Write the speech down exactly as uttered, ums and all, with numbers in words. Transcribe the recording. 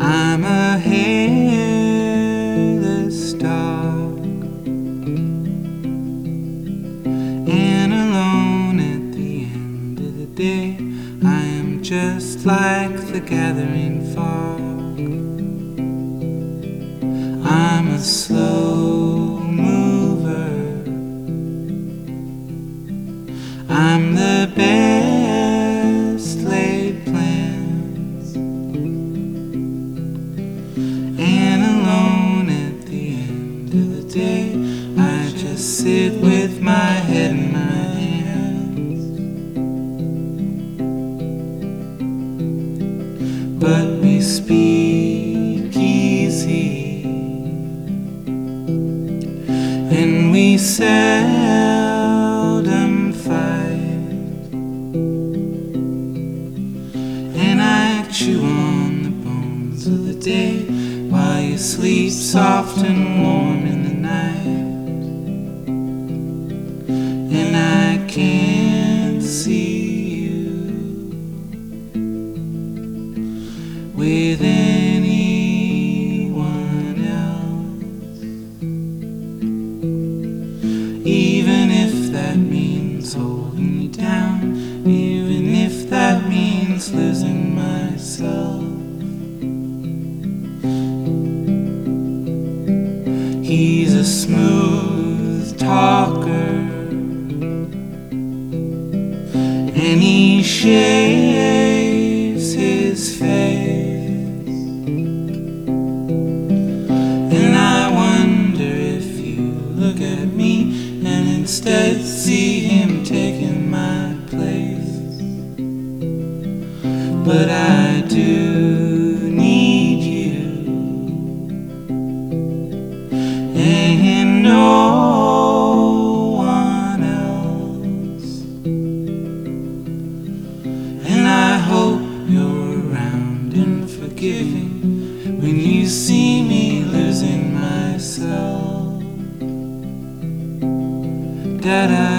I'm a hairless dog, and alone at the end of the day, I am just like the gathering fog. I'm a slow mover, I'm the best laid plans, and alone at the end of the day, I just sit with my head in my hands. But we speak easy, and we seldom fight, and I chew on the bones of the day while you sleep soft and warm in the night. And I can't see you with anyone else, even if that means holding you down, even if that means losing myself. He's a smooth talker, and he shaves his face, and I wonder if you look at me and instead see him taking my place. But I do need you, and no one else, and I hope you're around and forgiving when you see me losing myself. Da-da.